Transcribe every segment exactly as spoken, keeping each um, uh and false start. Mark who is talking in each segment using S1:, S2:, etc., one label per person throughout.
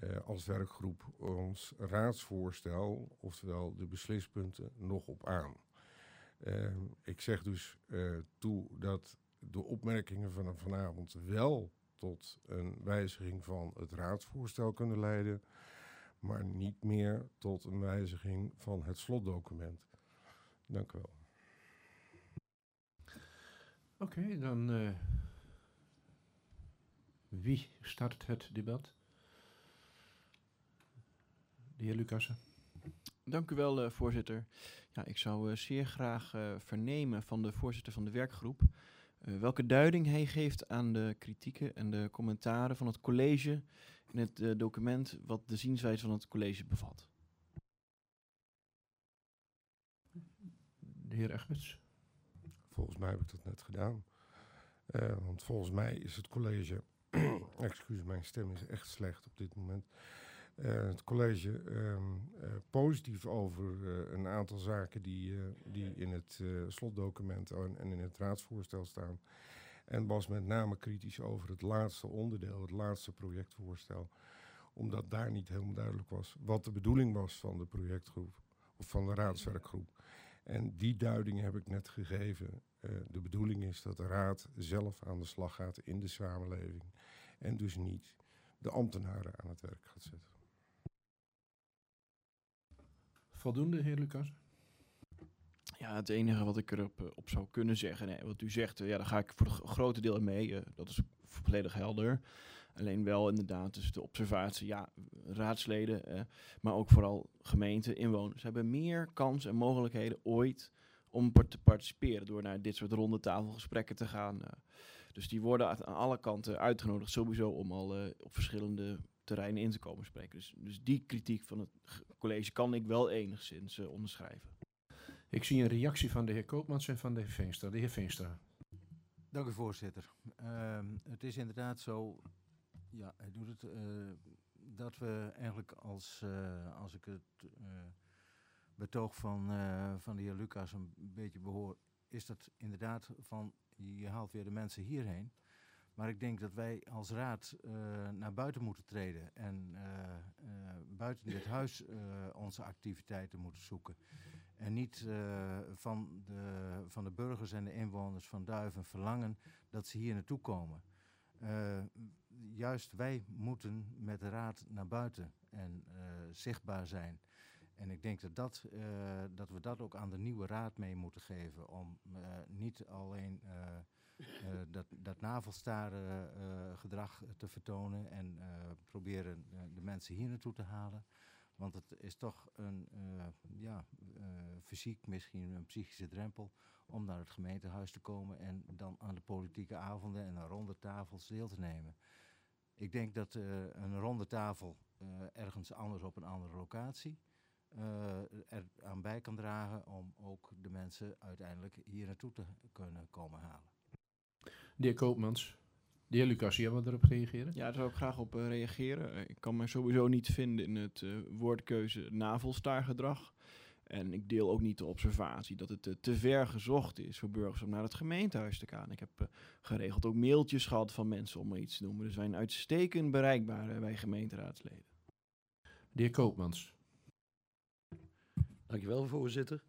S1: uh, als werkgroep ons raadsvoorstel, oftewel de beslispunten, nog op aan. Uh, ik zeg dus uh, toe dat de opmerkingen van vanavond wel tot een wijziging van het raadsvoorstel kunnen leiden, maar niet meer tot een wijziging van het slotdocument. Dank u wel.
S2: Oké, okay, dan uh, wie start het debat? De heer Lucassen.
S3: Dank u wel, uh, voorzitter. Ja, ik zou uh, zeer graag uh, vernemen van de voorzitter van de werkgroep uh, welke duiding hij geeft aan de kritieken en de commentaren van het college in het uh, document wat de zienswijze van het college bevat.
S2: De heer Egberts.
S1: Volgens mij heb ik dat net gedaan. Uh, want volgens mij is het college... Excuus, mijn stem is echt slecht op dit moment. Uh, het college um, uh, positief over uh, een aantal zaken die, uh, die in het uh, slotdocument en, en in het raadsvoorstel staan. En was met name kritisch over het laatste onderdeel, het laatste projectvoorstel. Omdat daar niet helemaal duidelijk was wat de bedoeling was van de projectgroep of van de raadswerkgroep. En die duiding heb ik net gegeven. Uh, de bedoeling is dat de raad zelf aan de slag gaat in de samenleving. En dus niet de ambtenaren aan het werk gaat zetten.
S2: Voldoende, heer Lucas?
S3: Ja, het enige wat ik erop uh, op zou kunnen zeggen, nee, wat u zegt, uh, ja, daar ga ik voor het grote deel in mee. Uh, dat is volledig helder. Alleen wel inderdaad dus de observatie, ja, raadsleden, uh, maar ook vooral gemeenten, inwoners hebben meer kans en mogelijkheden ooit om te participeren door naar dit soort ronde tafelgesprekken te gaan. Uh, dus die worden aan alle kanten uitgenodigd sowieso om al uh, op verschillende terreinen in te komen spreken. Dus, dus die kritiek van het college kan ik wel enigszins uh, onderschrijven.
S2: Ik zie een reactie van de heer Koopmans en van de heer Veenstra. De heer Veenstra.
S4: Dank u, voorzitter. Uh, het is inderdaad zo, ja, hij doet het, uh, dat we eigenlijk als, uh, als ik het uh, betoog van, uh, van de heer Lucas een beetje behoor, is dat inderdaad van, je haalt weer de mensen hierheen. Maar ik denk dat wij als raad uh, naar buiten moeten treden en uh, uh, buiten dit huis uh, onze activiteiten moeten zoeken. En niet uh, van, de, van de burgers en de inwoners van Duiven verlangen dat ze hier naartoe komen. Uh, juist wij moeten met de raad naar buiten en uh, zichtbaar zijn. En ik denk dat, dat, uh, dat we dat ook aan de nieuwe raad mee moeten geven. Om uh, niet alleen uh, uh, dat, dat navelstaren uh, gedrag te vertonen en uh, proberen uh, de mensen hier naartoe te halen. Want het is toch een uh, ja, uh, fysiek, misschien een psychische drempel om naar het gemeentehuis te komen en dan aan de politieke avonden en aan ronde tafels deel te nemen. Ik denk dat uh, een ronde tafel uh, ergens anders op een andere locatie uh, er aan bij kan dragen om ook de mensen uiteindelijk hier naartoe te kunnen komen halen.
S2: De heer Koopmans. De heer Lucas, jij wil erop reageren?
S3: Ja, daar zou ik graag op uh, reageren. Uh, ik kan me sowieso niet vinden in het uh, woordkeuze navelstaargedrag. En ik deel ook niet de observatie dat het uh, te ver gezocht is voor burgers om naar het gemeentehuis te gaan. Ik heb uh, geregeld ook mailtjes gehad van mensen om maar iets te noemen. Dus wij zijn uitstekend bereikbaar, uh, wij gemeenteraadsleden.
S2: De heer Koopmans.
S5: Dankjewel, voorzitter.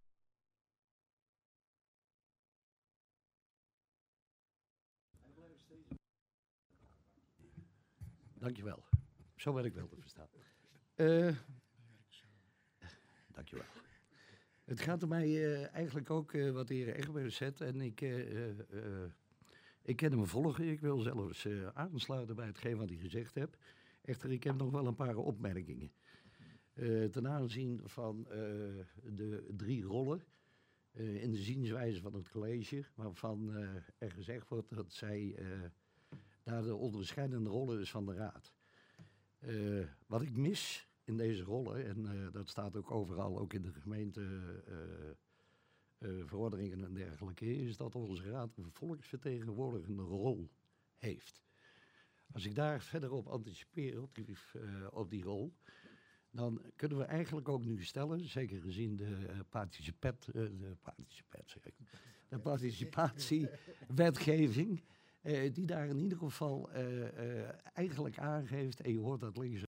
S5: Dankjewel. Zo ben ik wel te verstaan. Uh, dankjewel. Het gaat er mij uh, eigenlijk ook uh, wat de heer Egberts zet. En ik, uh, uh, ik ken hem volgen. Ik wil zelfs uh, aansluiten bij hetgeen wat hij gezegd heeft. Echter, ik heb nog wel een paar opmerkingen. Uh, ten aanzien van uh, de drie rollen uh, in de zienswijze van het college, waarvan uh, er gezegd wordt dat zij uh, daar de onderscheidende rollen is van de raad. Uh, wat ik mis in deze rollen, en uh, dat staat ook overal, ook in de gemeente uh, uh, verordeningen en dergelijke, is dat onze raad een volksvertegenwoordigende rol heeft. Als ik daar verder op anticipeer, op die, uh, op die rol, dan kunnen we eigenlijk ook nu stellen, zeker gezien de uh, participat, uh, de, participat, de participatiewetgeving, uh, die daar in ieder geval uh, uh, eigenlijk aangeeft, en je hoort dat links